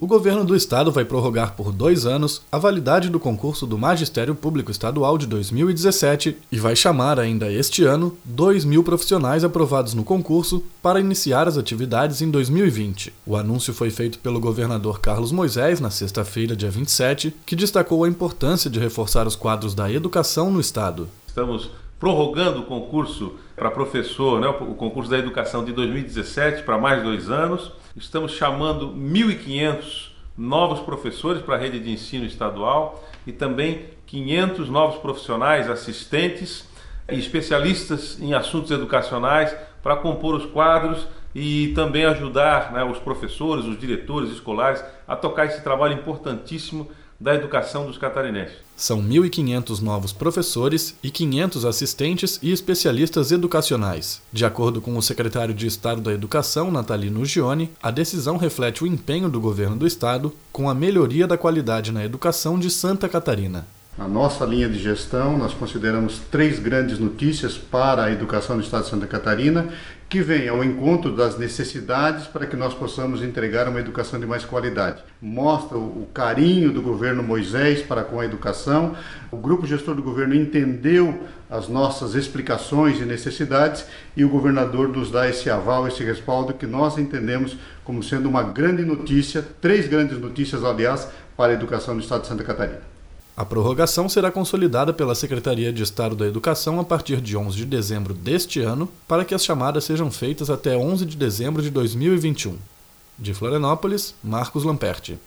O governo do estado vai prorrogar por 2 anos a validade do concurso do Magistério Público Estadual de 2017 e vai chamar ainda este ano 2.000 profissionais aprovados no concurso para iniciar as atividades em 2020. O anúncio foi feito pelo governador Carlos Moisés na sexta-feira, dia 27, que destacou a importância de reforçar os quadros da educação no estado. Estamos prorrogando o concurso para professor, o concurso da educação de 2017 para mais 2 anos. Estamos chamando 1.500 novos professores para a rede de ensino estadual e também 500 novos profissionais, assistentes e especialistas em assuntos educacionais para compor os quadros e também ajudar os professores, os diretores escolares a tocar esse trabalho importantíssimo da educação dos catarinenses. São 1.500 novos professores e 500 assistentes e especialistas educacionais. De acordo com o secretário de Estado da Educação, Natalino Gioni, a decisão reflete o empenho do governo do estado com a melhoria da qualidade na educação de Santa Catarina. Na nossa linha de gestão, nós consideramos 3 grandes notícias para a educação do estado de Santa Catarina, que vem ao encontro das necessidades para que nós possamos entregar uma educação de mais qualidade. Mostra o carinho do governo Moisés para com a educação. O grupo gestor do governo entendeu as nossas explicações e necessidades e o governador nos dá esse aval, esse respaldo que nós entendemos como sendo uma grande notícia, 3 grandes notícias, aliás, para a educação do estado de Santa Catarina. A prorrogação será consolidada pela Secretaria de Estado da Educação a partir de 11 de dezembro deste ano, para que as chamadas sejam feitas até 11 de dezembro de 2021. De Florianópolis, Marcos Lamperti.